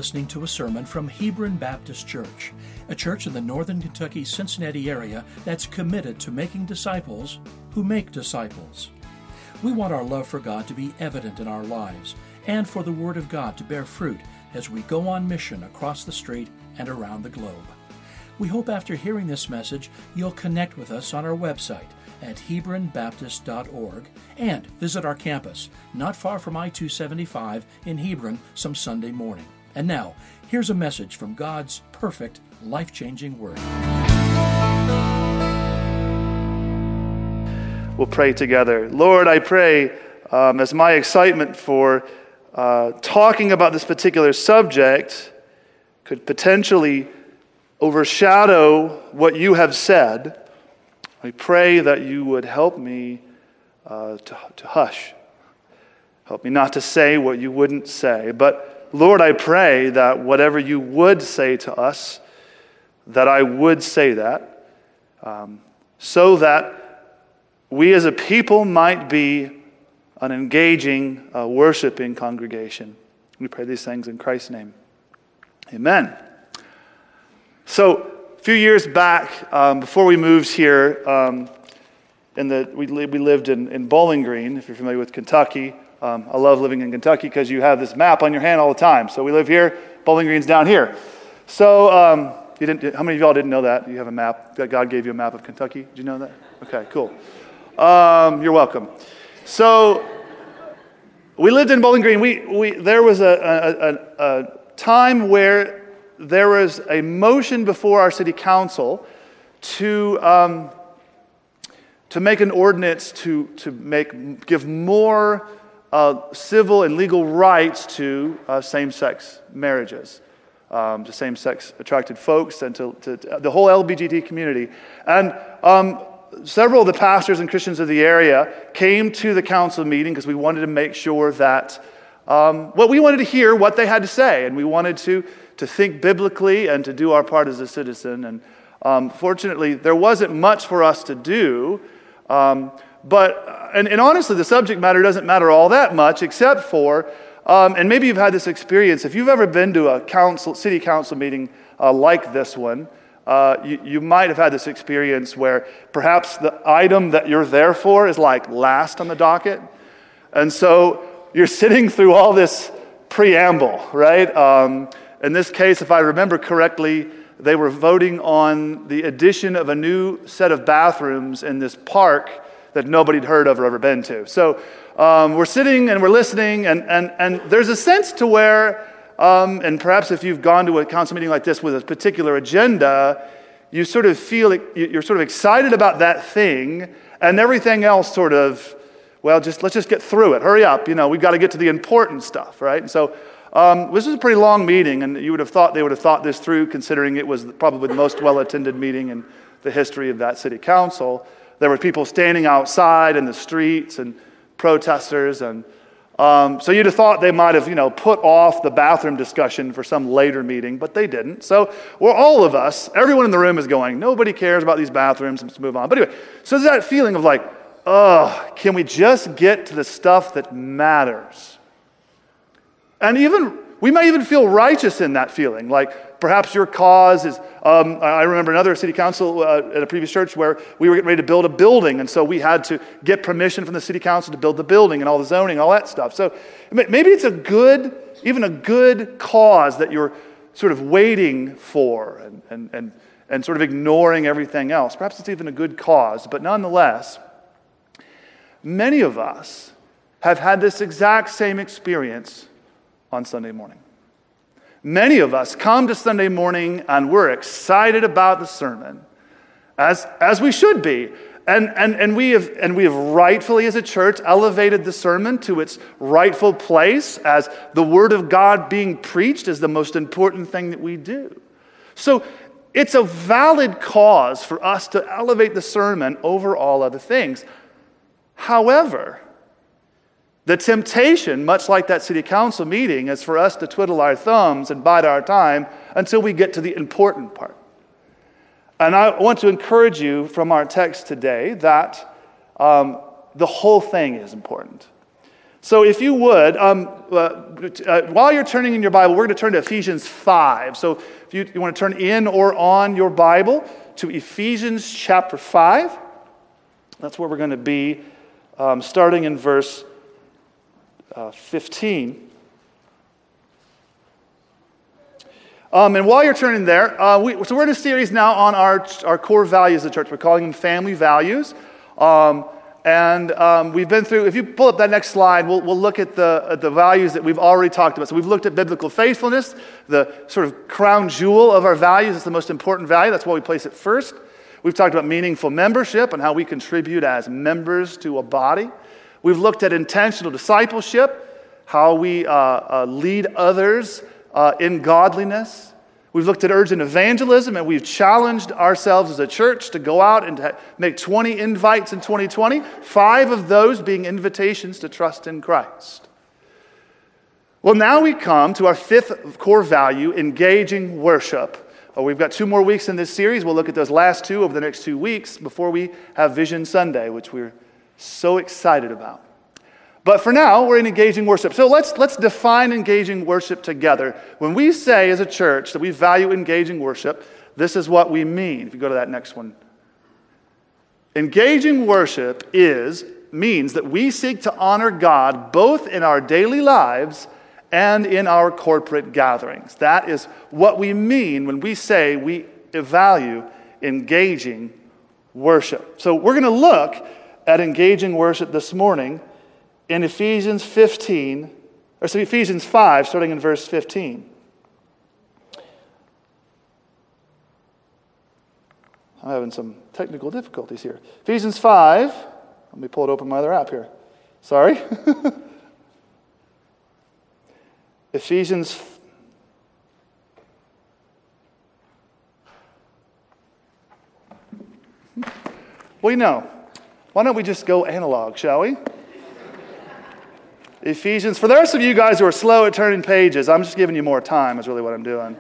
listening to a sermon from Hebron Baptist Church, a church in the northern Kentucky, Cincinnati area that's committed to making disciples who make disciples. We want our love for God to be evident in our lives and for the Word of God to bear fruit as we go on mission across the street and around the globe. We hope after hearing this message, you'll connect with us on our website at hebronbaptist.org and visit our campus, not far from I-275 in Hebron, some Sunday morning. And now, here's a message from God's perfect, life-changing Word. We'll pray together. Lord, I pray as my excitement for talking about this particular subject could potentially overshadow what you have said, I pray that you would help me to hush. Help me not to say what you wouldn't say. But Lord, I pray that whatever you would say to us, that I would say that, so that we as a people might be an engaging, worshiping congregation. We pray these things in Christ's name. Amen. So, a few years back, before we moved here, we lived in Bowling Green, if you're familiar with Kentucky. I love living in Kentucky because you have this map on your hand all the time. So we live here, Bowling Green's down here. So, how many of y'all didn't know that? You have a map, that God gave you a map of Kentucky? Did you know that? Okay, cool. You're welcome. So, we lived in Bowling Green. There was a time where there was a motion before our city council to make an ordinance to give more civil and legal rights to same-sex marriages, to same-sex attracted folks, and to the whole LGBT community. And several of the pastors and Christians of the area came to the council meeting because we wanted to make sure that we wanted to hear what they had to say, and we wanted to think biblically and to do our part as a citizen. And fortunately, there wasn't much for us to do. But honestly, the subject matter doesn't matter all that much, except for, and maybe you've had this experience, if you've ever been to a city council meeting like this one, you might have had this experience where perhaps the item that you're there for is like last on the docket. And so you're sitting through all this preamble, right? In this case, if I remember correctly, they were voting on the addition of a new set of bathrooms in this park that nobody had heard of or ever been to. So we're sitting and we're listening, and there's a sense to where, and perhaps if you've gone to a council meeting like this with a particular agenda, you sort of feel you're sort of excited about that thing, and everything else sort of, let's just get through it. Hurry up, we've got to get to the important stuff, right? And so this was a pretty long meeting, and you would have thought they would have thought this through, considering it was probably the most well-attended meeting in the history of that city council. There were people standing outside in the streets and protesters, and so you'd have thought they might have, put off the bathroom discussion for some later meeting, but they didn't. So all of us, everyone in the room is going, nobody cares about these bathrooms, let's move on. But anyway, so there's that feeling of like, can we just get to the stuff that matters? And we might even feel righteous in that feeling, like perhaps your cause is, I remember another city council at a previous church where we were getting ready to build a building, and so we had to get permission from the city council to build the building and all the zoning and all that stuff. So maybe it's even a good cause that you're sort of waiting for and sort of ignoring everything else. Perhaps it's even a good cause, but nonetheless, many of us have had this exact same experience on Sunday morning. Many of us come to Sunday morning and we're excited about the sermon, as we should be. And we have rightfully as a church elevated the sermon to its rightful place as the Word of God being preached is the most important thing that we do. So it's a valid cause for us to elevate the sermon over all other things. However, the temptation, much like that city council meeting, is for us to twiddle our thumbs and bide our time until we get to the important part. And I want to encourage you from our text today that the whole thing is important. So if you would, while you're turning in your Bible, we're going to turn to Ephesians 5. So if you want to turn in or on your Bible to Ephesians chapter 5, that's where we're going to be, starting in verse 15. And while you're turning there, so we're in a series now on our core values of the church. We're calling them family values. We've been through, if you pull up that next slide, we'll look at the values that we've already talked about. So we've looked at biblical faithfulness, the sort of crown jewel of our values. It's the most important value. That's why we place it first. We've talked about meaningful membership and how we contribute as members to a body. We've looked at intentional discipleship, how we lead others in godliness. We've looked at urgent evangelism, and we've challenged ourselves as a church to go out and to make 20 invites in 2020, 5 of those being invitations to trust in Christ. Well, now we come to our 5th core value, engaging worship. We've got 2 more weeks in this series. We'll look at those last 2 over the next 2 weeks before we have Vision Sunday, which we're so excited about. But for now, we're in engaging worship. So let's define engaging worship together. When we say as a church that we value engaging worship, this is what we mean. If you go to that next one. Engaging worship means that we seek to honor God both in our daily lives and in our corporate gatherings. That is what we mean when we say we value engaging worship. So we're going to look at engaging worship this morning in Ephesians 5, starting in verse 15. I'm having some technical difficulties here. Ephesians 5, let me pull it open my other app here. Sorry. Ephesians. Well, why don't we just go analog, shall we? Ephesians, for the rest of you guys who are slow at turning pages, I'm just giving you more time is really what I'm doing.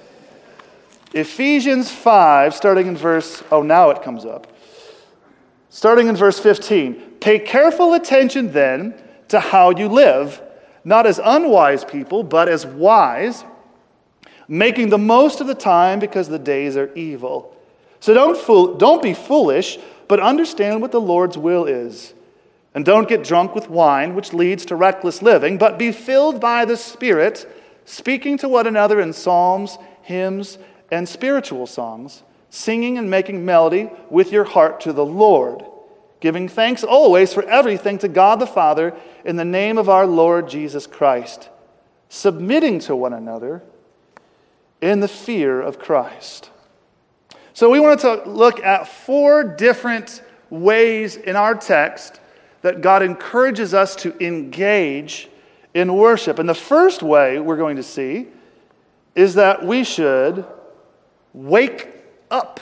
Ephesians 5, starting in verse, now it comes up. Starting in verse 15. Pay careful attention then to how you live, not as unwise people, but as wise, making the most of the time because the days are evil. So don't be foolish, but understand what the Lord's will is. And don't get drunk with wine, which leads to reckless living, but be filled by the Spirit, speaking to one another in psalms, hymns, and spiritual songs, singing and making melody with your heart to the Lord, giving thanks always for everything to God the Father in the name of our Lord Jesus Christ, submitting to one another in the fear of Christ. So we wanted to look at 4 different ways in our text that God encourages us to engage in worship. And the first way we're going to see is that we should wake up.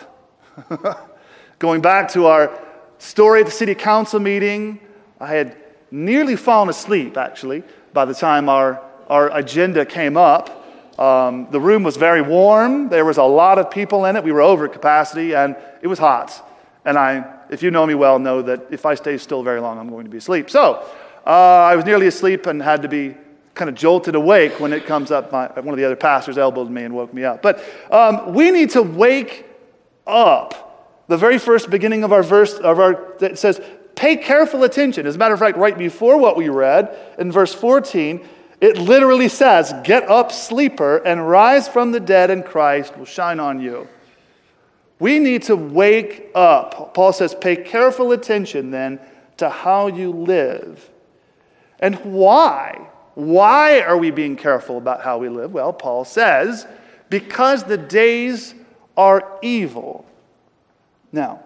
Going back to our story at the city council meeting, I had nearly fallen asleep, actually, by the time our agenda came up. The room was very warm. There was a lot of people in it. We were over capacity, and it was hot. And if you know me well, know that if I stay still very long, I'm going to be asleep. So I was nearly asleep and had to be kind of jolted awake when it comes up. One of the other pastors elbowed me and woke me up. But we need to wake up. The very first beginning of our verse, that says, pay careful attention. As a matter of fact, right before what we read, in verse 14, it literally says, get up, sleeper, and rise from the dead, and Christ will shine on you. We need to wake up. Paul says, pay careful attention then to how you live. And why? Why are we being careful about how we live? Well, Paul says, because the days are evil. Now,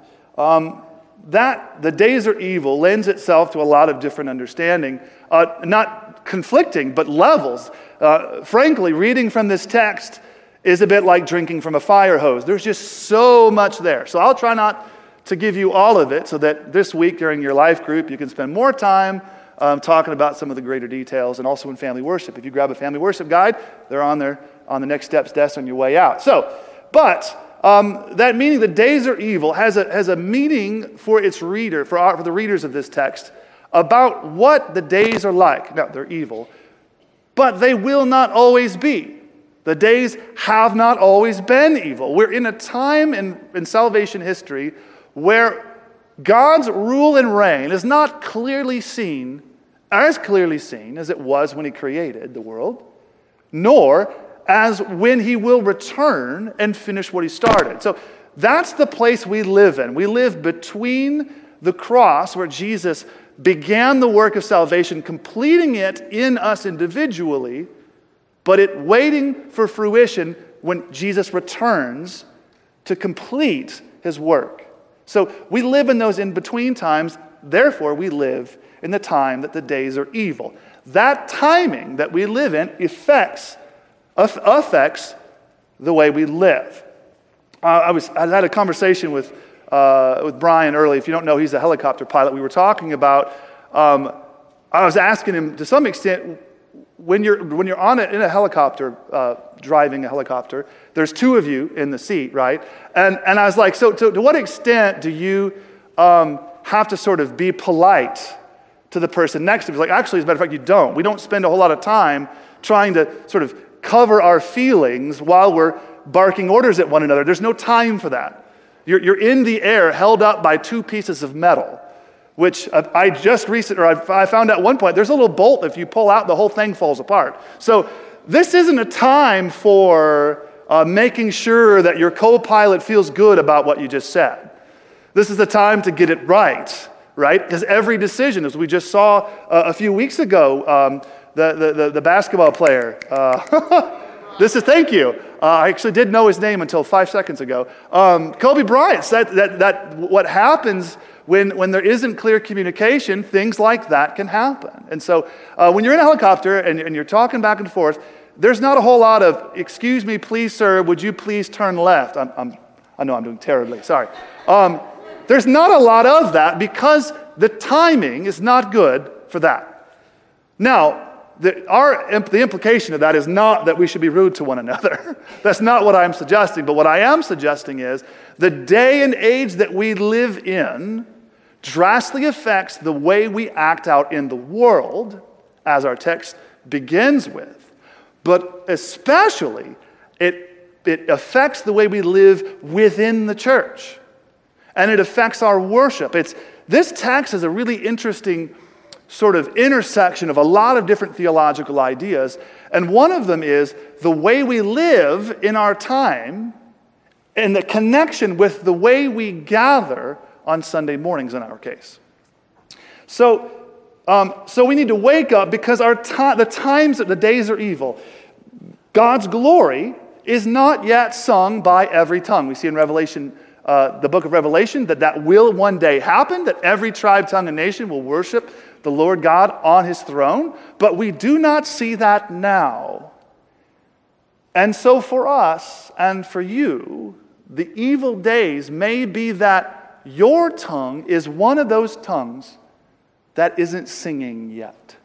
the days are evil lends itself to a lot of different understanding, not conflicting, but levels. Frankly, reading from this text is a bit like drinking from a fire hose. There's just so much there. So I'll try not to give you all of it so that this week during your life group you can spend more time talking about some of the greater details, and also in family worship. If you grab a family worship guide, they're on the Next Steps desk on your way out. That meaning the days are evil has a meaning for its reader, for the readers of this text, about what the days are like. Now, they're evil, but they will not always be. The days have not always been evil. We're in a time in salvation history where God's rule and reign is not clearly seen, as clearly seen as it was when he created the world, nor as when he will return and finish what he started. So that's the place we live in. We live between the cross, where Jesus began the work of salvation, completing it in us individually, but it waiting for fruition when Jesus returns to complete his work. So we live in those in-between times, therefore we live in the time that the days are evil. That timing that we live in affects the way we live. I had a conversation with Brian early. If you don't know, he's a helicopter pilot. We were talking about, I was asking him to some extent, when you're in a helicopter, driving a helicopter, there's two of you in the seat, right? And I was like, so to what extent do you have to sort of be polite to the person next to you? He's like, actually, as a matter of fact, you don't. We don't spend a whole lot of time trying to sort of cover our feelings while we're barking orders at one another. There's no time for that. You're in the air, held up by two pieces of metal, which I found out at one point, there's a little bolt, if you pull out, the whole thing falls apart. So this isn't a time for making sure that your co-pilot feels good about what you just said. This is the time to get it right? Because every decision, as we just saw a few weeks ago, the basketball player, thank you. I actually did know his name until 5 seconds ago. Kobe Bryant said that what happens when there isn't clear communication, things like that can happen. And so when you're in a helicopter and you're talking back and forth, there's not a whole lot of, excuse me, please, sir, would you please turn left? I know I'm doing terribly, sorry. There's not a lot of that because the timing is not good for that. Now, the implication of that is not that we should be rude to one another. That's not what I'm suggesting. But what I am suggesting is the day and age that we live in drastically affects the way we act out in the world, as our text begins with. But especially, it affects the way we live within the church. And it affects our worship. This text is a really interesting sort of intersection of a lot of different theological ideas. And one of them is the way we live in our time and the connection with the way we gather on Sunday mornings in our case. So we need to wake up because the days are evil. God's glory is not yet sung by every tongue. We see in Revelation, the book of Revelation, that will one day happen, that every tribe, tongue, and nation will worship the Lord God on his throne, but we do not see that now. And so for us and for you, the evil days may be that your tongue is one of those tongues that isn't singing yet.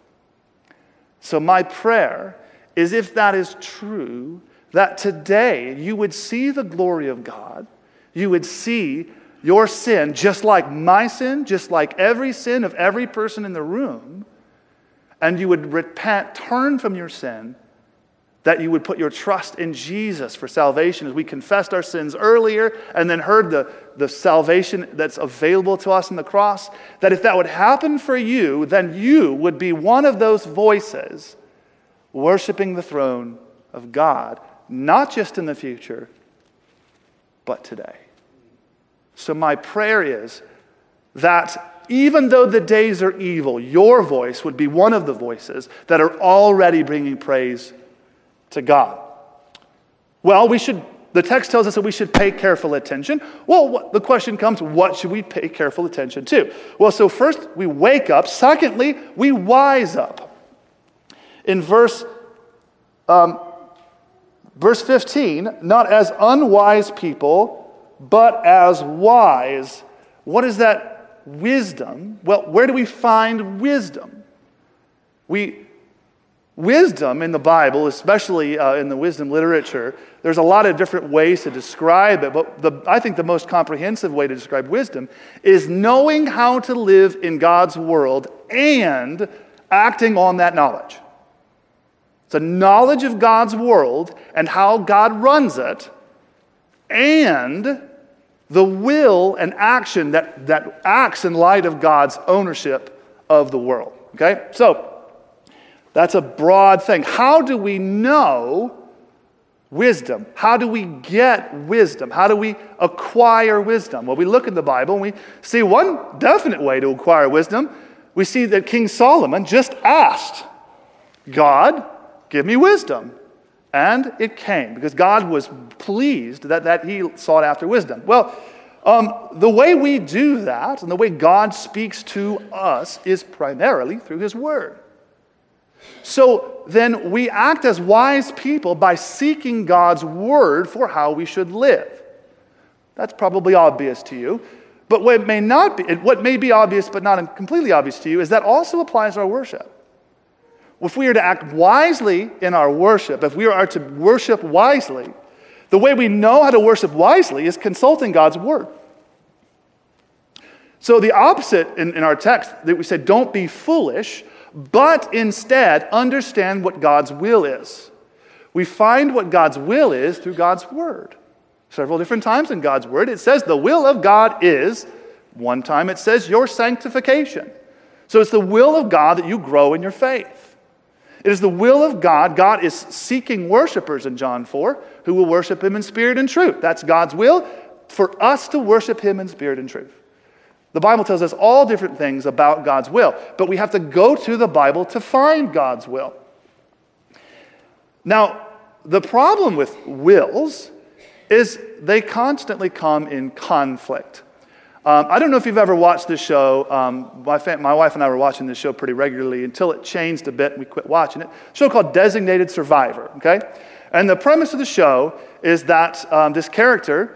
So my prayer is, if that is true, that today you would see the glory of God, you would see your sin, just like my sin, just like every sin of every person in the room, and you would repent, turn from your sin, that you would put your trust in Jesus for salvation, as we confessed our sins earlier and then heard the salvation that's available to us in the cross, that if that would happen for you, then you would be one of those voices worshiping the throne of God, not just in the future, but today. So my prayer is that even though the days are evil, your voice would be one of the voices that are already bringing praise to God. Well, the text tells us that we should pay careful attention. Well, the question comes, what should we pay careful attention to? Well, so first, we wake up. Secondly, we wise up. In verse 15, not as unwise people, but as wise. What is that wisdom? Well, where do we find wisdom? We wisdom in the Bible, especially in the wisdom literature, there's a lot of different ways to describe it, but I think the most comprehensive way to describe wisdom is knowing how to live in God's world and acting on that knowledge. It's a knowledge of God's world and how God runs it, and the will and action that acts in light of God's ownership of the world. Okay? So, that's a broad thing. How do we know wisdom? How do we get wisdom? How do we acquire wisdom? Well, we look in the Bible and we see one definite way to acquire wisdom. We see that King Solomon just asked, God, give me wisdom. And it came, because God was pleased that he sought after wisdom. Well, the way we do that, and the way God speaks to us, is primarily through his word. So then we act as wise people by seeking God's word for how we should live. That's probably obvious to you. But what may be obvious but not completely obvious to you is that also applies to our worship. If we are to act wisely in our worship, if we are to worship wisely, the way we know how to worship wisely is consulting God's word. So the opposite in our text, that we said, don't be foolish, but instead understand what God's will is. We find what God's will is through God's word. Several different times in God's word, it says the will of God is, one time it says your sanctification. So it's the will of God that you grow in your faith. It is the will of God. God is seeking worshipers in John 4 who will worship him in spirit and truth. That's God's will, for us to worship him in spirit and truth. The Bible tells us all different things about God's will, but we have to go to the Bible to find God's will. Now, the problem with wills is they constantly come in conflict. I don't know if you've ever watched this show. My wife and I were watching this show pretty regularly until it changed a bit and we quit watching it. A show called Designated Survivor, okay? And the premise of the show is that this character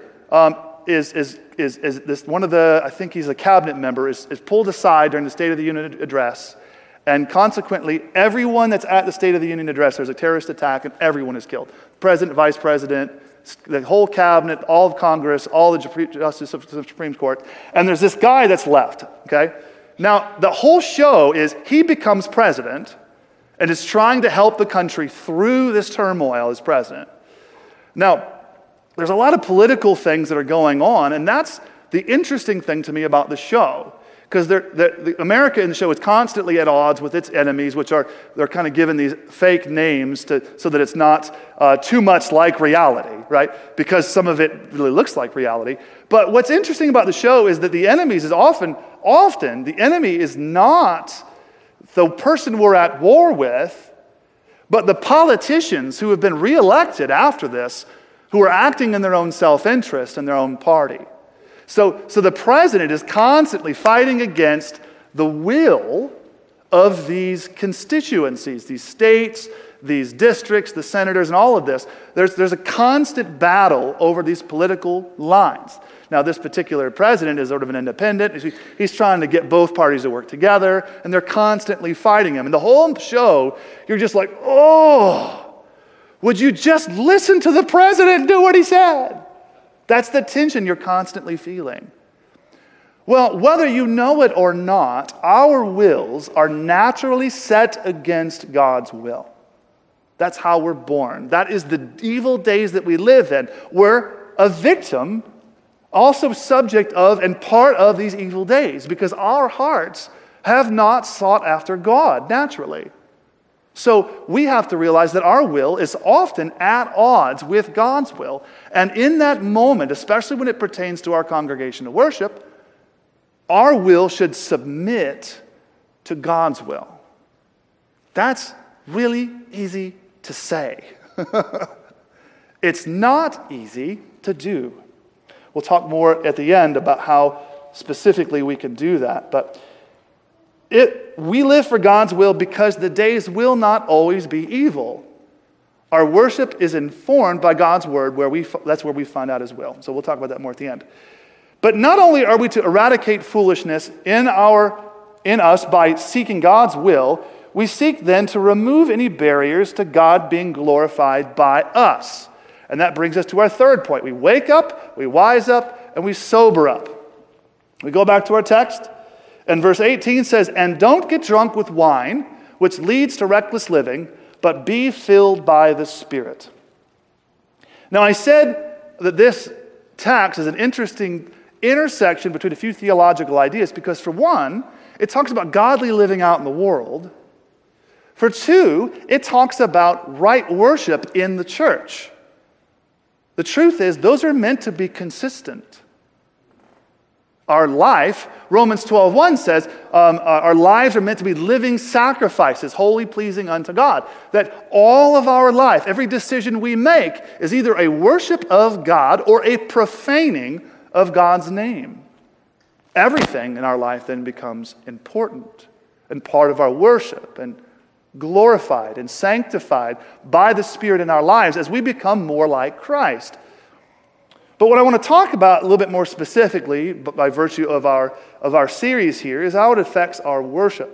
is this one of the, I think he's a cabinet member, is pulled aside during the State of the Union address, and consequently, everyone that's at the State of the Union address, there's a terrorist attack, and everyone is killed. President, vice president, the whole cabinet, all of Congress, all the justices of the Supreme Court, and there's this guy that's left, okay? Now, the whole show is he becomes president and is trying to help the country through this turmoil as president. Now, there's a lot of political things that are going on, and that's the interesting thing to me about the show, because America in the show is constantly at odds with its enemies, which they're kind of given these fake names so that it's not too much like reality, right? Because some of it really looks like reality. But what's interesting about the show is that the enemies is often the enemy is not the person we're at war with, but the politicians who have been reelected after this, who are acting in their own self-interest and their own party. So the president is constantly fighting against the will of these constituencies, these states, these districts, the senators, and all of this. There's a constant battle over these political lines. Now, this particular president is sort of an independent. He's trying to get both parties to work together, and they're constantly fighting him. And the whole show, you're just like, oh, would you just listen to the president and do what he said? That's the tension you're constantly feeling. Well, whether you know it or not, our wills are naturally set against God's will. That's how we're born. That is the evil days that we live in. We're a victim, also subject of and part of these evil days, because our hearts have not sought after God naturally. So we have to realize that our will is often at odds with God's will. And in that moment, especially when it pertains to our congregation of worship, our will should submit to God's will. That's really easy to say. It's not easy to do. We'll talk more at the end about how specifically we can do that. But we live for God's will because the days will not always be evil. Our worship is informed by God's word, that's where we find out his will. So we'll talk about that more at the end. But not only are we to eradicate foolishness in us by seeking God's will, we seek then to remove any barriers to God being glorified by us. And that brings us to our third point. We wake up, we wise up, and we sober up. We go back to our text, and verse 18 says, "And don't get drunk with wine, which leads to reckless living, but be filled by the Spirit." Now, I said that this text is an interesting intersection between a few theological ideas because, for one, it talks about godly living out in the world. For two, it talks about right worship in the church. The truth is, those are meant to be consistent. Our life, Romans 12:1 says, our lives are meant to be living sacrifices, wholly pleasing unto God. That all of our life, every decision we make, is either a worship of God or a profaning of God's name. Everything in our life then becomes important and part of our worship and glorified and sanctified by the Spirit in our lives as we become more like Christ. But what I want to talk about a little bit more specifically, but by virtue of our series here, is how it affects our worship.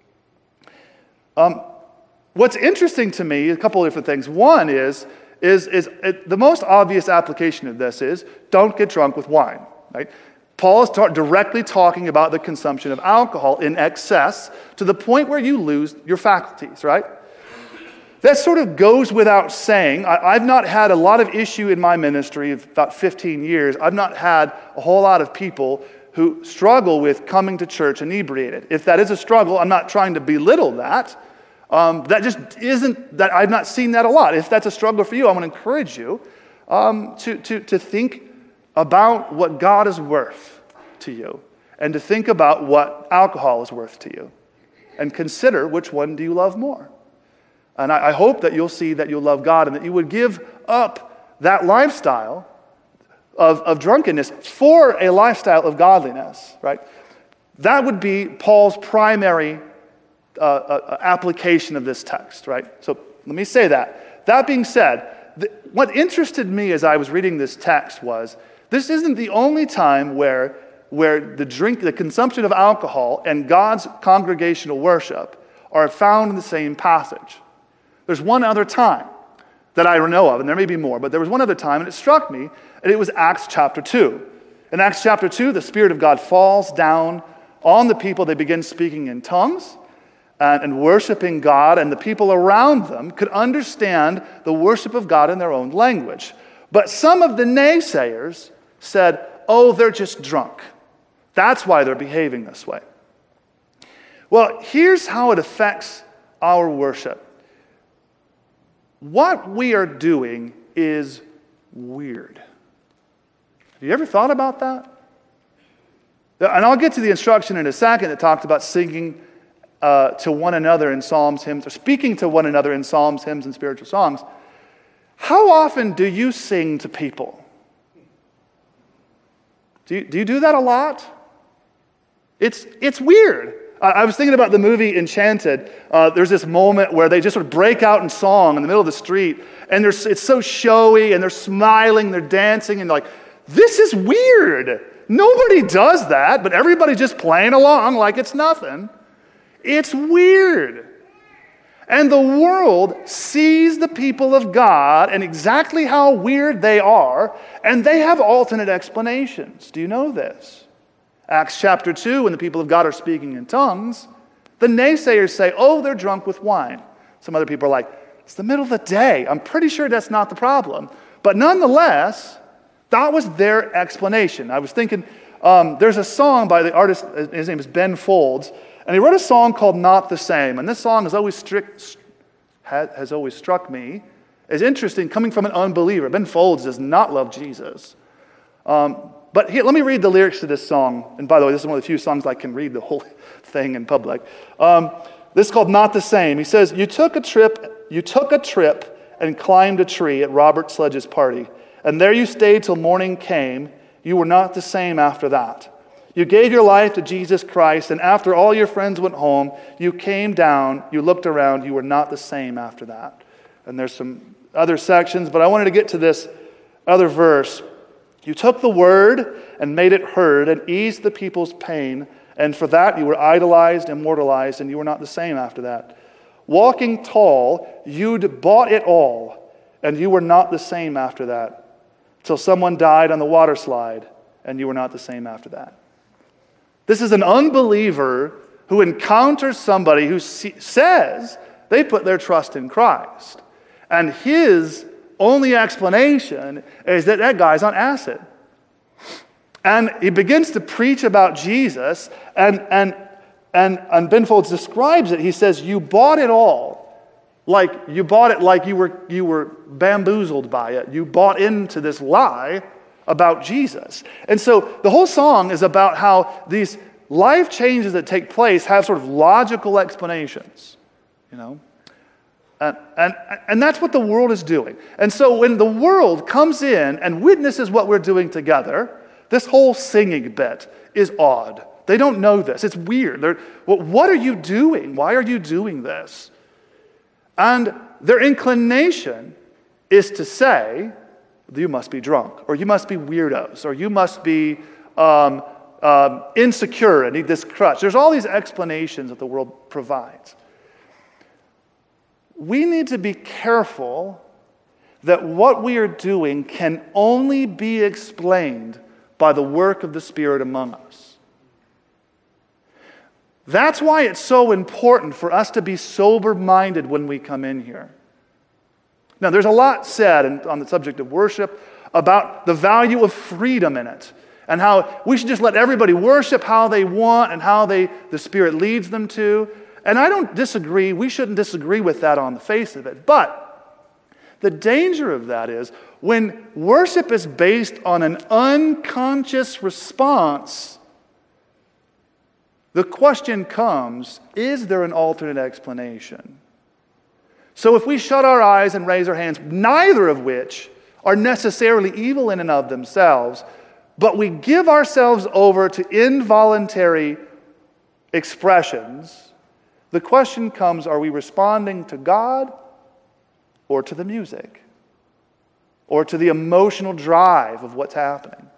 What's interesting to me, a couple of different things. One is the most obvious application of this is don't get drunk with wine. Right? Paul is directly talking about the consumption of alcohol in excess to the point where you lose your faculties, right? That sort of goes without saying. I've not had a lot of issue in my ministry of about 15 years. I've not had a whole lot of people who struggle with coming to church inebriated. If that is a struggle, I'm not trying to belittle that. That just isn't, that I've not seen that a lot. If that's a struggle for you, I want to encourage you to think about what God is worth to you and to think about what alcohol is worth to you and consider which one do you love more. And I hope that you'll see that you'll love God and that you would give up that lifestyle of drunkenness for a lifestyle of godliness, right? That would be Paul's primary application of this text, right? So let me say that. That being said, what interested me as I was reading this text was this isn't the only time where the consumption of alcohol and God's congregational worship are found in the same passage. There's one other time that I know of, and there may be more, but there was one other time, and it struck me, and it was Acts chapter 2. In Acts chapter 2, the Spirit of God falls down on the people. They begin speaking in tongues and worshiping God, and the people around them could understand the worship of God in their own language. But some of the naysayers said, "Oh, they're just drunk. That's why they're behaving this way." Well, here's how it affects our worship. What we are doing is weird. Have you ever thought about that? And I'll get to the instruction in a second that talks about singing to one another in psalms, hymns, or speaking to one another in psalms, hymns, and spiritual songs. How often do you sing to people? Do you do that a lot? It's weird. I was thinking about the movie Enchanted. There's this moment where they just sort of break out in song in the middle of the street, and it's so showy, and they're smiling, they're dancing, and like, this is weird. Nobody does that, but everybody's just playing along like it's nothing. It's weird. And the world sees the people of God and exactly how weird they are, and they have alternate explanations. Do you know this? Acts chapter 2, when the people of God are speaking in tongues, the naysayers say, "Oh, they're drunk with wine." Some other people are like, "It's the middle of the day. I'm pretty sure that's not the problem." But nonetheless, that was their explanation. I was thinking, there's a song by the artist, his name is Ben Folds, and he wrote a song called "Not the Same." And this song has always struck me as interesting, coming from an unbeliever. Ben Folds does not love Jesus. But here, let me read the lyrics to this song. And by the way, this is one of the few songs I can read the whole thing in public. This is called "Not the Same." He says, You took a trip and climbed a tree at Robert Sledge's party. And there you stayed till morning came. You were not the same after that. You gave your life to Jesus Christ, and after all your friends went home, you came down, you looked around, you were not the same after that. And there's some other sections, but I wanted to get to this other verse. You took the word and made it heard and eased the people's pain, and for that you were idolized, immortalized, and you were not the same after that. walking tall, you'd bought it all, and you were not the same after that. Till someone died on the water slide, and you were not the same after that. This is an unbeliever who encounters somebody who says they put their trust in Christ. And his only explanation is that that guy's on acid. And he begins to preach about Jesus, and Ben Folds describes it. He says, you bought it all. Like you bought it like you were bamboozled by it. You bought into this lie about Jesus. And so the whole song is about how these life changes that take place have sort of logical explanations, you know? And that's what the world is doing. And so when the world comes in and witnesses what we're doing together, this whole singing bit is odd. They don't know this. It's weird. What are you doing? Why are you doing this? And their inclination is to say, you must be drunk, or you must be weirdos, or you must be insecure and need this crutch. There's all these explanations that the world provides. We need to be careful that what we are doing can only be explained by the work of the Spirit among us. That's why it's so important for us to be sober-minded when we come in here. Now, there's a lot said on the subject of worship about the value of freedom in it, and how we should just let everybody worship how they want and how the Spirit leads them to. And I don't disagree. We shouldn't disagree with that on the face of it. But the danger of that is when worship is based on an unconscious response, the question comes, is there an alternate explanation? So if we shut our eyes and raise our hands, neither of which are necessarily evil in and of themselves, but we give ourselves over to involuntary expressions, the question comes, are we responding to God or to the music or to the emotional drive of what's happening?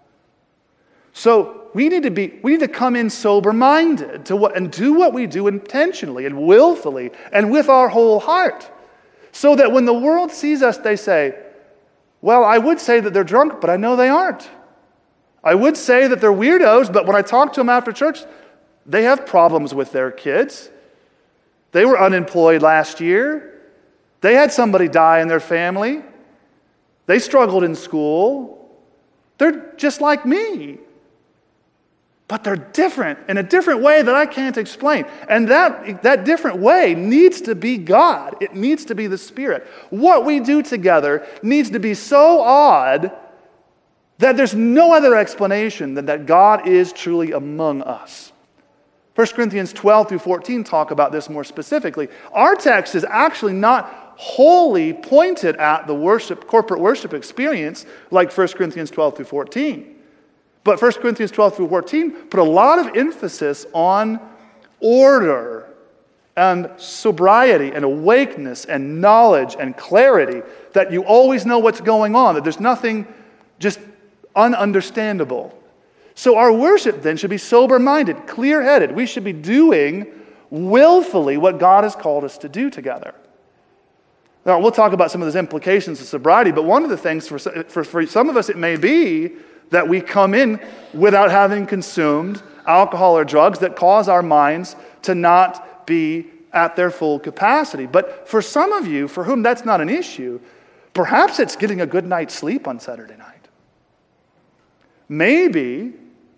So we need to come in sober-minded and do what we do intentionally and willfully and with our whole heart, so that when the world sees us, they say, well, I would say that they're drunk, but I know they aren't. I would say that they're weirdos, but when I talk to them after church, they have problems with their kids. They were unemployed last year. They had somebody die in their family. They struggled in school. They're just like me. But they're different in a different way that I can't explain. And that different way needs to be God. It needs to be the Spirit. What we do together needs to be so odd that there's no other explanation than that God is truly among us. 1 Corinthians 12 through 14 talk about this more specifically. Our text is actually not wholly pointed at the corporate worship experience like 1 Corinthians 12 through 14. But 1 Corinthians 12 through 14 put a lot of emphasis on order and sobriety and awakeness and knowledge and clarity, that you always know what's going on, that there's nothing just ununderstandable. So our worship then should be sober-minded, clear-headed. We should be doing willfully what God has called us to do together. Now, we'll talk about some of those implications of sobriety, but one of the things for some of us, it may be that we come in without having consumed alcohol or drugs that cause our minds to not be at their full capacity. But for some of you, for whom that's not an issue, perhaps it's getting a good night's sleep on Saturday night. Maybe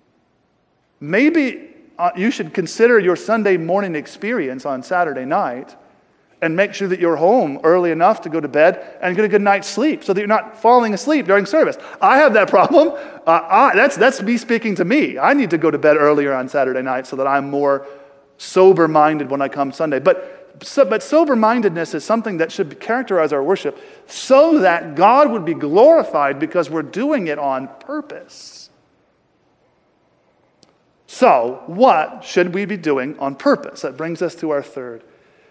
you should consider your Sunday morning experience on Saturday night and make sure that you're home early enough to go to bed and get a good night's sleep so that you're not falling asleep during service. I have that problem. That's me speaking to me. I need to go to bed earlier on Saturday night so that I'm more sober-minded when I come Sunday. But sober-mindedness is something that should characterize our worship so that God would be glorified because we're doing it on purpose. So, what should we be doing on purpose? That brings us to our fourth.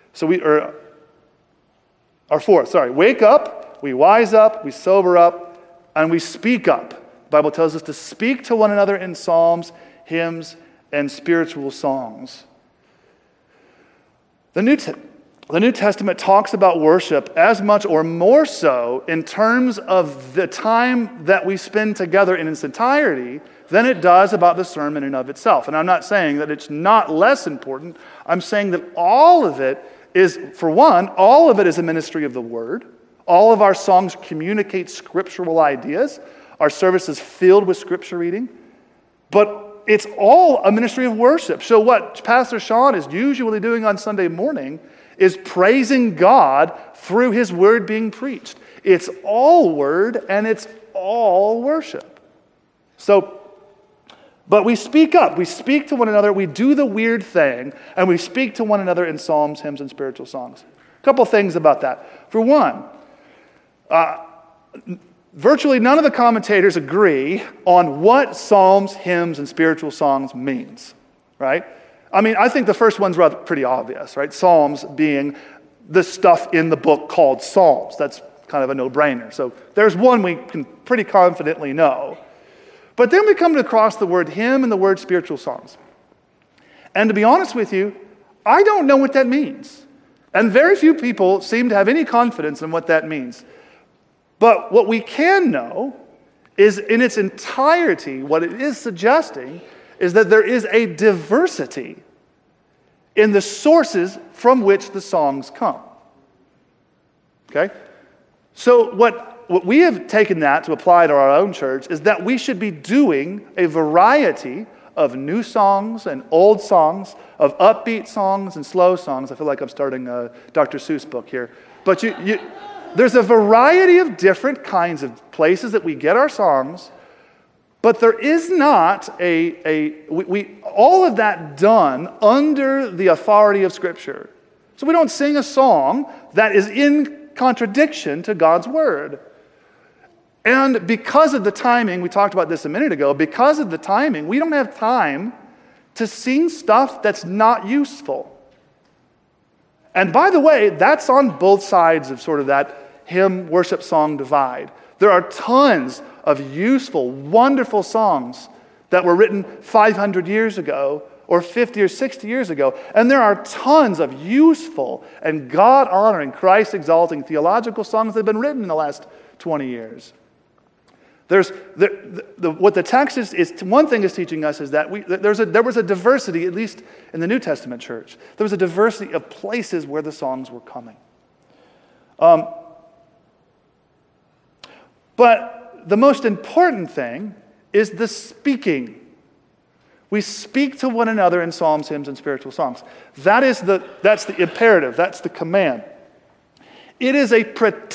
Wake up, we wise up, we sober up, and we speak up. The Bible tells us to speak to one another in psalms, hymns, and spiritual songs. the New Testament talks about worship as much or more so in terms of the time that we spend together in its entirety than it does about the sermon in and of itself. And I'm not saying that it's not less important. I'm saying that all of it is, for one, all of it is a ministry of the Word. All of our songs communicate scriptural ideas. Our service is filled with scripture reading. But it's all a ministry of worship. So what Pastor Sean is usually doing on Sunday morning is praising God through His Word being preached. It's all Word and it's all worship. But we speak up. We speak to one another. We do the weird thing, and we speak to one another in psalms, hymns, and spiritual songs. A couple things about that. For one, virtually none of the commentators agree on what psalms, hymns, and spiritual songs means, right? I mean, I think the first one's rather pretty obvious, right? Psalms being the stuff in the book called Psalms. That's kind of a no-brainer. So there's one we can pretty confidently know. But then we come across the word hymn and the word spiritual songs. And to be honest with you, I don't know what that means. And very few people seem to have any confidence in what that means. But what we can know is in its entirety, what it is suggesting is that there is a diversity in the sources from which the songs come. Okay? So what we have taken that to apply to our own church is that we should be doing a variety of new songs and old songs, of upbeat songs and slow songs. I feel like I'm starting a Dr. Seuss book here. But there's a variety of different kinds of places that we get our songs, but there is not all of that done under the authority of Scripture. So we don't sing a song that is in contradiction to God's Word. And because of the timing, we talked about this a minute ago, because of the timing, we don't have time to sing stuff that's not useful. And by the way, that's on both sides of sort of that hymn worship song divide. There are tons of useful, wonderful songs that were written 500 years ago or 50 or 60 years ago. And there are tons of useful and God-honoring, Christ-exalting theological songs that have been written in the last 20 years. What the text is one thing is teaching us is that there was a diversity, at least in the New Testament church. There was a diversity of places where the songs were coming. But the most important thing is the speaking. We speak to one another in psalms, hymns, and spiritual songs. That's the imperative. That's the command. It is a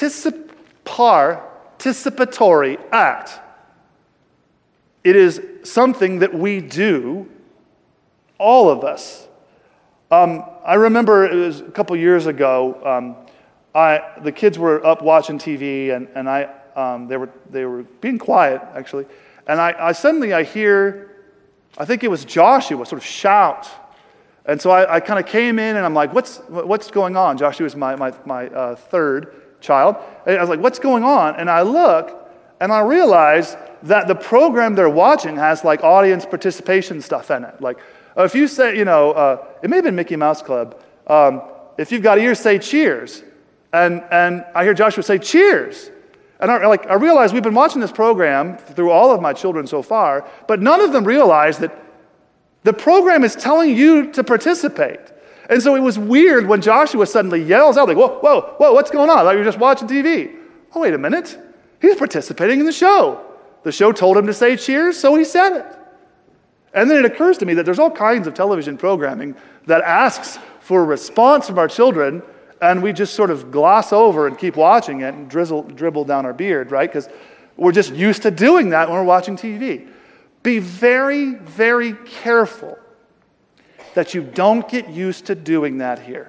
participatory act. It is something that we do, all of us. I remember it was a couple years ago. The kids were up watching TV, and they were being quiet actually, and I suddenly hear, I think it was Joshua sort of shout, and so I kind of came in and I'm like, what's going on? Joshua was my third child. And I was like, what's going on? And I look and I realize that the program they're watching has like audience participation stuff in it. Like if you say, it may have been Mickey Mouse Club. If you've got ears, say cheers. And I hear Joshua say cheers. And I realize we've been watching this program through all of my children so far, but none of them realize that the program is telling you to participate. And so it was weird when Joshua suddenly yells out, like, whoa, what's going on? Like, you're just watching TV. Oh, wait a minute. He's participating in the show. The show told him to say cheers, so he said it. And then it occurs to me that there's all kinds of television programming that asks for a response from our children, and we just sort of gloss over and keep watching it and dribble down our beard, right? Because we're just used to doing that when we're watching TV. Be very, very careful that you don't get used to doing that here.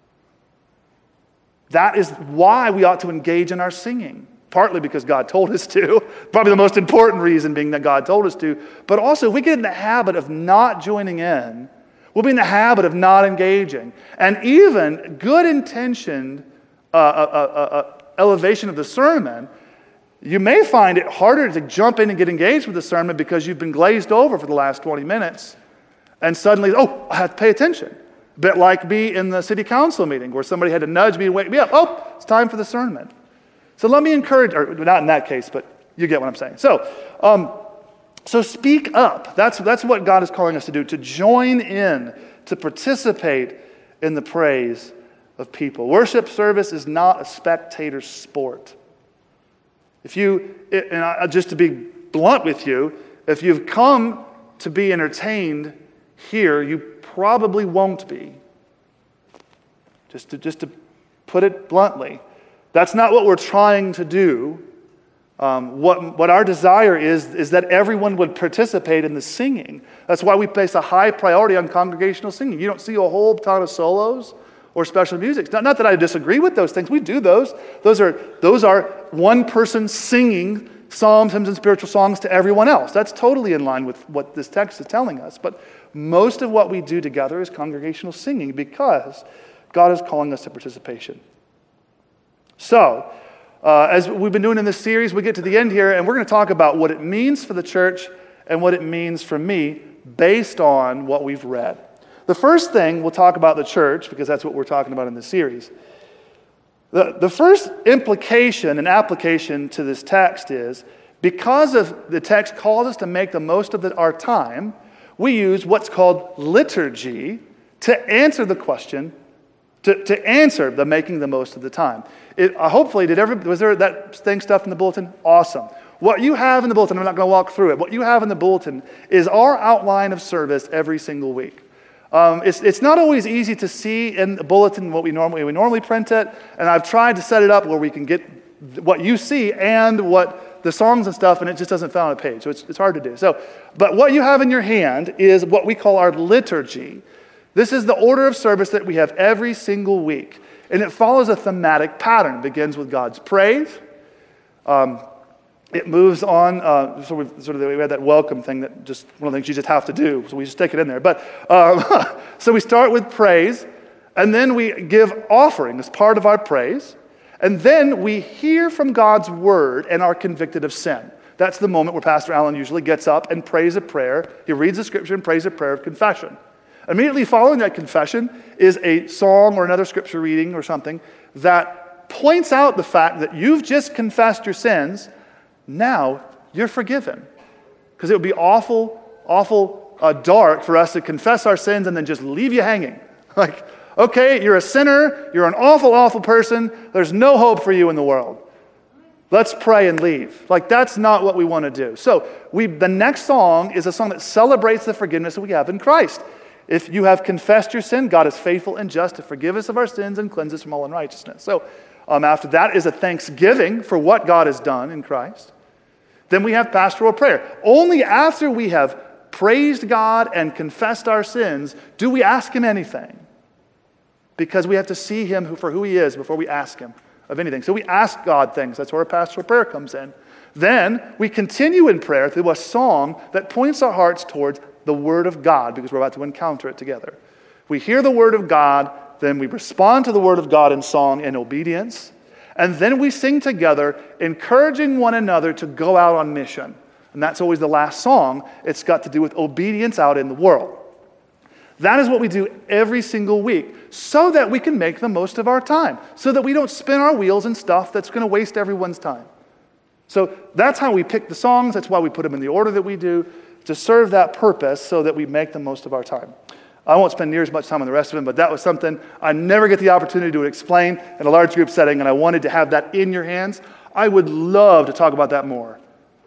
That is why we ought to engage in our singing. Partly because God told us to. Probably the most important reason being that God told us to. But also, if we get in the habit of not joining in, we'll be in the habit of not engaging. And even good-intentioned elevation of the sermon, you may find it harder to jump in and get engaged with the sermon because you've been glazed over for the last 20 minutes. And suddenly, I have to pay attention. A bit like me in the city council meeting where somebody had to nudge me and wake me up. Oh, it's time for the sermon. So let me encourage, or not in that case, but you get what I'm saying. So speak up. That's what God is calling us to do, to join in, to participate in the praise of people. Worship service is not a spectator sport. Just to be blunt with you, if you've come to be entertained here, you probably won't be. Just to put it bluntly. That's not what we're trying to do. What our desire is that everyone would participate in the singing. That's why we place a high priority on congregational singing. You don't see a whole ton of solos or special music. Not that I disagree with those things. We do those. Those are one person singing psalms, hymns, and spiritual songs to everyone else. That's totally in line with what this text is telling us. But most of what we do together is congregational singing because God is calling us to participation. So, as we've been doing in this series, we get to the end here, and we're going to talk about what it means for the church and what it means for me based on what we've read. The first thing we'll talk about the church, because that's what we're talking about in this series. The first implication and application to this text is, because of the text calls us to make the most of our time, we use what's called liturgy to answer the question, to answer the making the most of the time. Hopefully, was there that thing stuff in the bulletin? Awesome. What you have in the bulletin, I'm not going to walk through it. What you have in the bulletin is our outline of service every single week. It's not always easy to see in the bulletin what we normally print it, and I've tried to set it up where we can get what you see and what the songs and stuff, and it just doesn't fit on a page, so it's hard to do. But what you have in your hand is what we call our liturgy. This is the order of service that we have every single week, and it follows a thematic pattern. It begins with God's praise. It moves on, we had that welcome thing that just one of the things you just have to do, so we just stick it in there. But so we start with praise, and then we give offering as part of our praise, and then we hear from God's word and are convicted of sin. That's the moment where Pastor Allen usually gets up and prays a prayer. He reads the scripture and prays a prayer of confession. Immediately following that confession is a song or another scripture reading or something that points out the fact that you've just confessed your sins. Now you're forgiven. Because it would be awful dark for us to confess our sins and then just leave you hanging. Like, okay, you're a sinner, you're an awful person, there's no hope for you in the world. Let's pray and leave. Like, that's not what we want to do. So the next song is a song that celebrates the forgiveness that we have in Christ. If you have confessed your sin, God is faithful and just to forgive us of our sins and cleanse us from all unrighteousness. So after that is a thanksgiving for what God has done in Christ. Then we have pastoral prayer. Only after we have praised God and confessed our sins do we ask Him anything. Because we have to see Him for who He is before we ask Him of anything. So we ask God things. That's where our pastoral prayer comes in. Then we continue in prayer through a song that points our hearts towards the Word of God, because we're about to encounter it together. We hear the Word of God, then we respond to the Word of God in song and obedience, and then we sing together, encouraging one another to go out on mission. And that's always the last song. It's got to do with obedience out in the world. That is what we do every single week, so that we can make the most of our time, so that we don't spin our wheels and stuff that's going to waste everyone's time. So that's how we pick the songs. That's why we put them in the order that we do, to serve that purpose so that we make the most of our time. I won't spend near as much time on the rest of them, but that was something I never get the opportunity to explain in a large group setting, and I wanted to have that in your hands. I would love to talk about that more.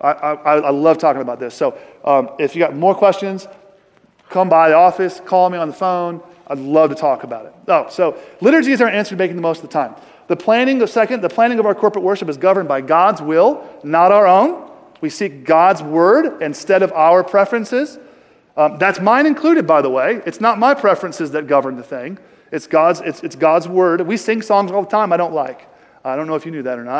I love talking about this. So if you got more questions, come by the office, call me on the phone. I'd love to talk about it. So liturgy is our answer to making the most of the time. The planning of our corporate worship is governed by God's will, not our own. We seek God's word instead of our preferences. That's mine included, by the way. It's not my preferences that govern the thing. It's God's word. We sing songs all the time I don't like. I don't know if you knew that or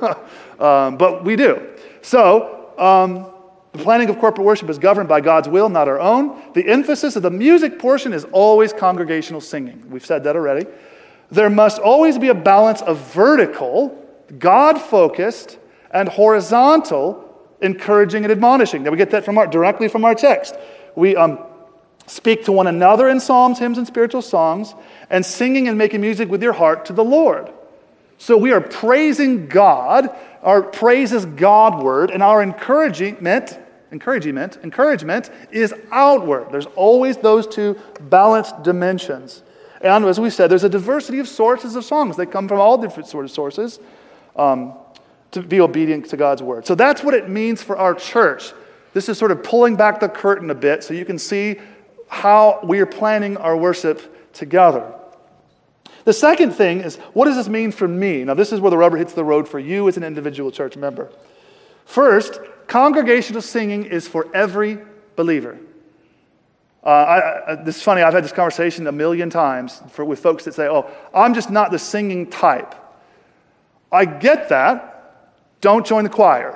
not, but we do. So the planning of corporate worship is governed by God's will, not our own. The emphasis of the music portion is always congregational singing. We've said that already. There must always be a balance of vertical, God-focused, and horizontal, encouraging and admonishing. Now we get that directly from our text. Speak to one another in psalms, hymns, and spiritual songs, and singing and making music with your heart to the Lord. So we are praising God. Our praise is Godward, and our encouragement is outward. There's always those two balanced dimensions. And as we said, there's a diversity of sources of songs. They come from all different sort of sources to be obedient to God's word. So that's what it means for our church. This is sort of pulling back the curtain a bit so you can see how we are planning our worship together. The second thing is, what does this mean for me? Now, this is where the rubber hits the road for you as an individual church member. First, congregational singing is for every believer. This is funny, I've had this conversation a million times with folks that say, oh, I'm just not the singing type. I get that. Don't join the choir.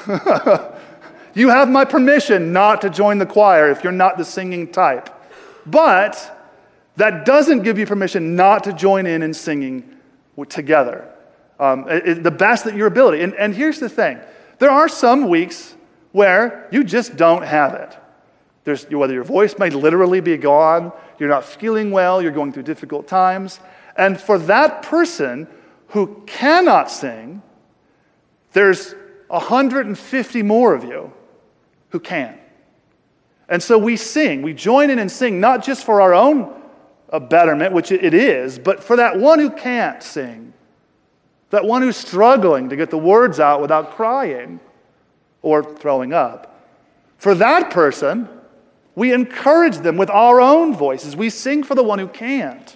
You have my permission not to join the choir if you're not the singing type. But that doesn't give you permission not to join in singing together. The best at your ability. And here's the thing. There are some weeks where you just don't have it. Whether your voice may literally be gone, you're not feeling well, you're going through difficult times. And for that person who cannot sing, there's 150 more of you who can. And so we sing. We join in and sing, not just for our own betterment, which it is, but for that one who can't sing, that one who's struggling to get the words out without crying or throwing up. For that person, we encourage them with our own voices. We sing for the one who can't.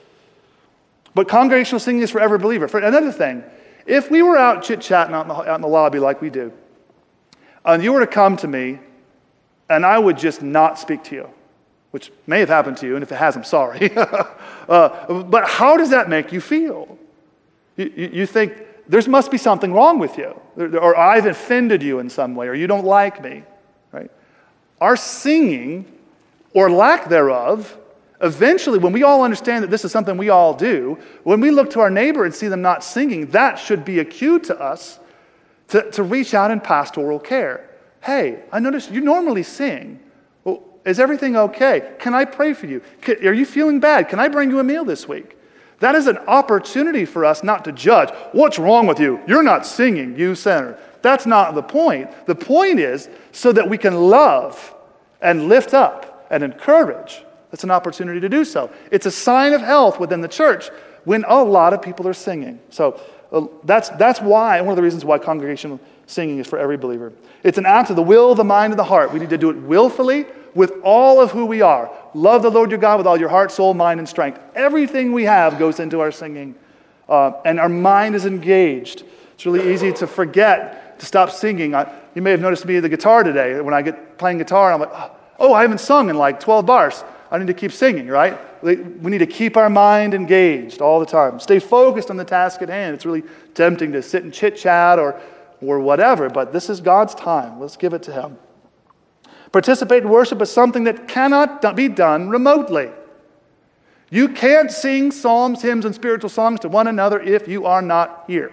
But congregational singing is for every believer. For another thing, if we were out chit-chatting out in the lobby like we do, and you were to come to me, and I would just not speak to you, which may have happened to you, and if it has, I'm sorry. But how does that make you feel? You think, there must be something wrong with you, or I've offended you in some way, or you don't like me, right? Our singing, or lack thereof, eventually, when we all understand that this is something we all do, when we look to our neighbor and see them not singing, that should be a cue to us to reach out in pastoral care. Hey, I noticed you normally sing. Well, is everything okay? Can I pray for you? Are you feeling bad? Can I bring you a meal this week? That is an opportunity for us not to judge. What's wrong with you? You're not singing, you sinner. That's not the point. The point is so that we can love and lift up and encourage. That's an opportunity to do so. It's a sign of health within the church when a lot of people are singing. So that's why, one of the reasons why congregational singing is for every believer. It's an act of the will, the mind, and the heart. We need to do it willfully with all of who we are. Love the Lord your God with all your heart, soul, mind, and strength. Everything we have goes into our singing, and our mind is engaged. It's really easy to forget to stop singing. You may have noticed me at the guitar today. When I get playing guitar, I'm like, oh, I haven't sung in like 12 bars. I need to keep singing, right? We need to keep our mind engaged all the time. Stay focused on the task at hand. It's really tempting to sit and chit-chat or whatever, but this is God's time. Let's give it to Him. Participate in worship is something that cannot be done remotely. You can't sing psalms, hymns, and spiritual songs to one another if you are not here.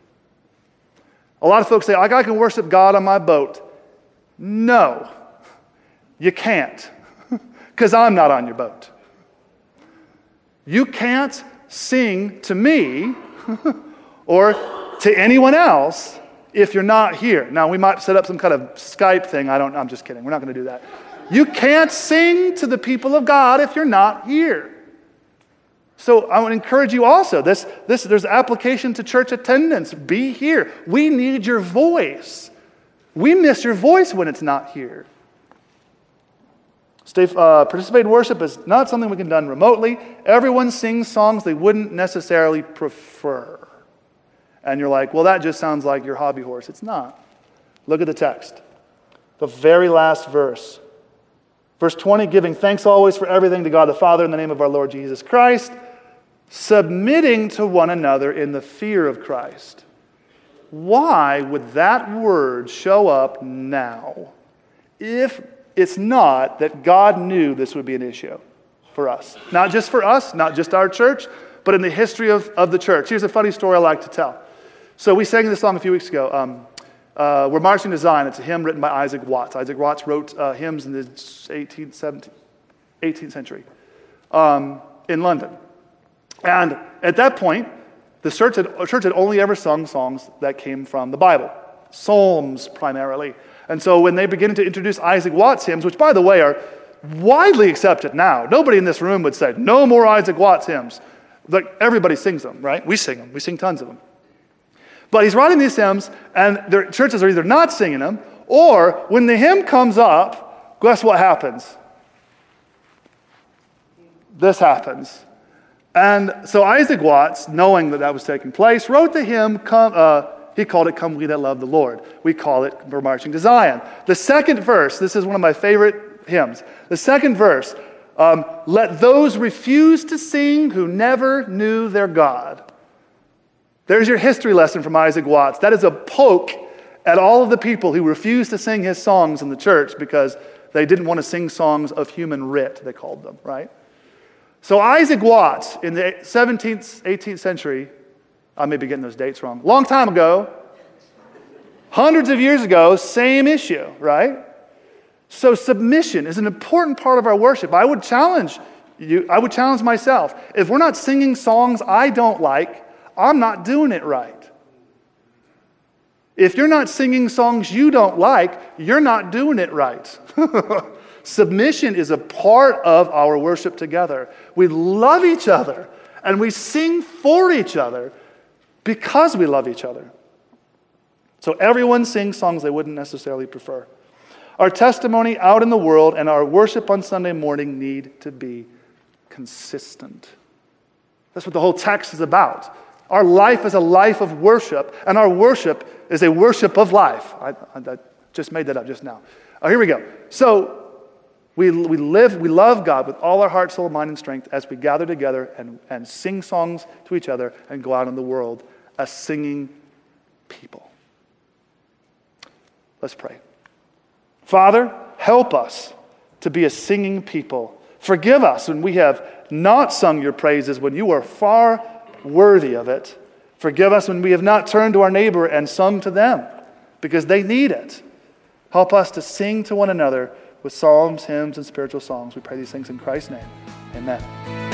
A lot of folks say, I can worship God on my boat. No, you can't, because I'm not on your boat. You can't sing to me or to anyone else if you're not here. Now, we might set up some kind of Skype thing. I'm just kidding. We're not going to do that. You can't sing to the people of God if you're not here. So I want to encourage you also. There's application to church attendance. Be here. We need your voice. We miss your voice when it's not here. Participate in worship is not something we can do remotely. Everyone sings songs they wouldn't necessarily prefer. And you're like, well, that just sounds like your hobby horse. It's not. Look at the text. The very last verse. Verse 20, giving thanks always for everything to God the Father in the name of our Lord Jesus Christ, submitting to one another in the fear of Christ. Why would that word show up now if it's not that God knew this would be an issue for us? Not just for us, not just our church, but in the history of the church. Here's a funny story I like to tell. So we sang this song a few weeks ago. We're Marching to Zion. It's a hymn written by Isaac Watts. Isaac Watts wrote hymns in the 18th, 17th, 18th century, in London. And at that point, the church had only ever sung songs that came from the Bible, psalms primarily. And so when they begin to introduce Isaac Watts hymns, which by the way are widely accepted now, nobody in this room would say, no more Isaac Watts hymns. Like, everybody sings them, right? We sing them. We sing tons of them. But he's writing these hymns, and their churches are either not singing them, or when the hymn comes up, guess what happens? This happens. And so Isaac Watts, knowing that was taking place, wrote the hymn, he called it Come We That Love the Lord. We call it We're Marching to Zion. The second verse, this is one of my favorite hymns. The second verse, let those refuse to sing who never knew their God. There's your history lesson from Isaac Watts. That is a poke at all of the people who refused to sing his songs in the church because they didn't want to sing songs of human writ, they called them, right? So Isaac Watts in the 17th, 18th century, I may be getting those dates wrong, long time ago, hundreds of years ago, same issue, right? So submission is an important part of our worship. I would challenge you, I would challenge myself. If we're not singing songs I don't like, I'm not doing it right. If you're not singing songs you don't like, you're not doing it right. Submission is a part of our worship together. We love each other, and we sing for each other because we love each other. So everyone sings songs they wouldn't necessarily prefer. Our testimony out in the world and our worship on Sunday morning need to be consistent. That's what the whole text is about. Our life is a life of worship, and our worship is a worship of life. I just made that up just now. Here we go. So we love God with all our heart, soul, mind, and strength as we gather together and sing songs to each other and go out in the world as singing people. Let's pray. Father, help us to be a singing people. Forgive us when we have not sung your praises when you are far worthy of it. Forgive us when we have not turned to our neighbor and sung to them because they need it. Help us to sing to one another with psalms, hymns, and spiritual songs. We pray these things in Christ's name. Amen.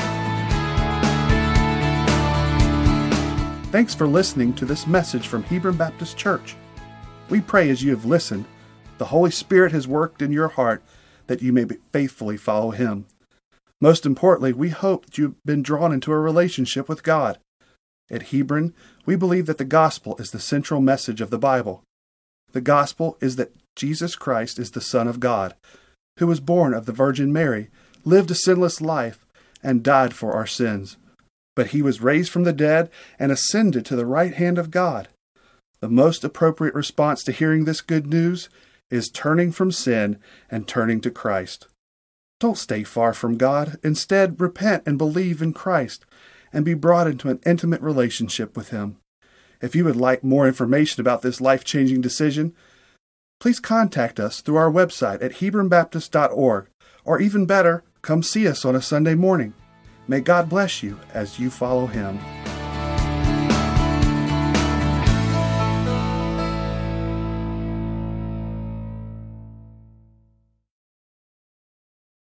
Thanks for listening to this message from Hebron Baptist Church. We pray as you have listened, the Holy Spirit has worked in your heart that you may faithfully follow Him. Most importantly, we hope that you've been drawn into a relationship with God. At Hebron, we believe that the gospel is the central message of the Bible. The gospel is that Jesus Christ is the Son of God, who was born of the Virgin Mary, lived a sinless life, and died for our sins. But He was raised from the dead and ascended to the right hand of God. The most appropriate response to hearing this good news is turning from sin and turning to Christ. Don't stay far from God. Instead, repent and believe in Christ and be brought into an intimate relationship with Him. If you would like more information about this life-changing decision, please contact us through our website at HebronBaptist.org, or even better, come see us on a Sunday morning. May God bless you as you follow Him.